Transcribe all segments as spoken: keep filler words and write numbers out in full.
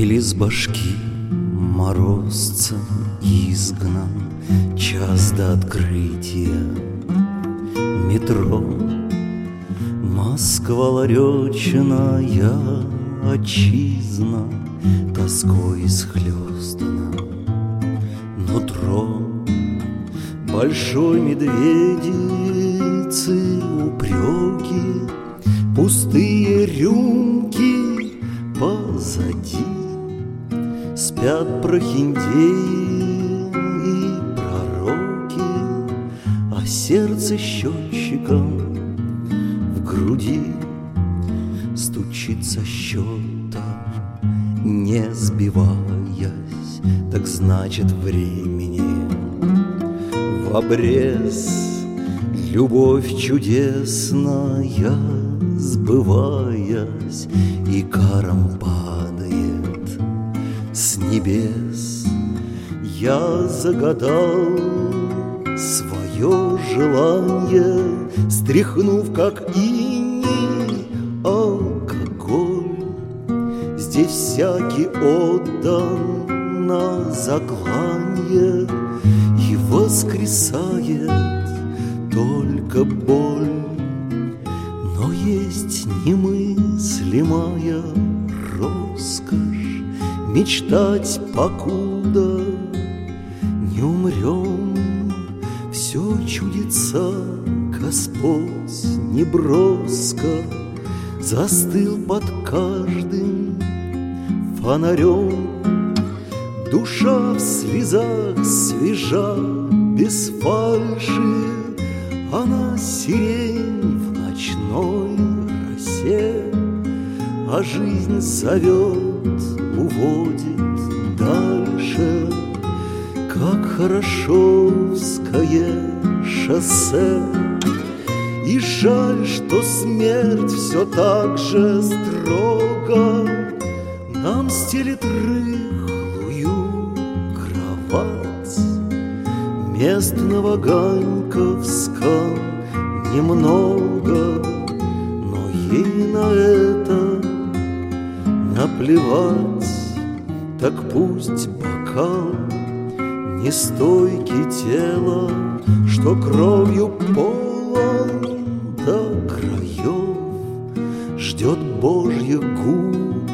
Или с башки морозцем изгнан час до открытия метро. Москва ларечная отчизна тоской схлёстана. Нутро большой медведицы упреки, пустые рюмки позади. Спят прохиндеи и пророки, а сердце счетчиком в груди стучит со счета, не сбиваясь, так значит времени в обрез. Любовь чудесная, сбываясь, и каром падает с небес. Я загадал свое желание, стряхнув, как иней, алкоголь. Здесь всякий отдан на закланье, и воскресает только боль. Но есть немыслимая роскошь мечтать, покуда не умрем. Все чудится, Господь неброско застыл под каждым фонарем. Душа в слезах свежа, без фальши, она сирень в ночной росе, а жизнь зовет, уводит дальше, как хорошовское шоссе. И жаль, что смерть все так же строго нам стелит рыхлую кровать. Мест на Ваганьковском немного, но ей на это наплевать. Так пусть бокал нестойкий тела, что кровью полон до краев, ждет Божьих губ,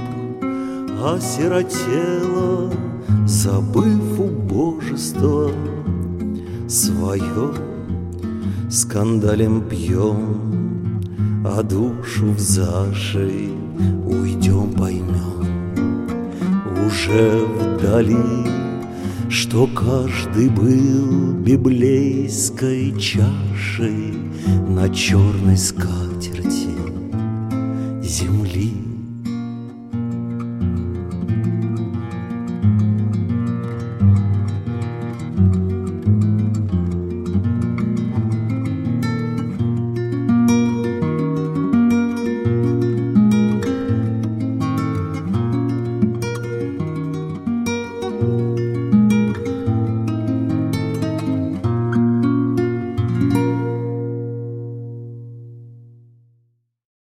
осиротела, забыв убожество свое. Скандалем пьем, а душу в зашей уйдем, поймем уже вдали, что каждый был библейской чашей на черной скатерти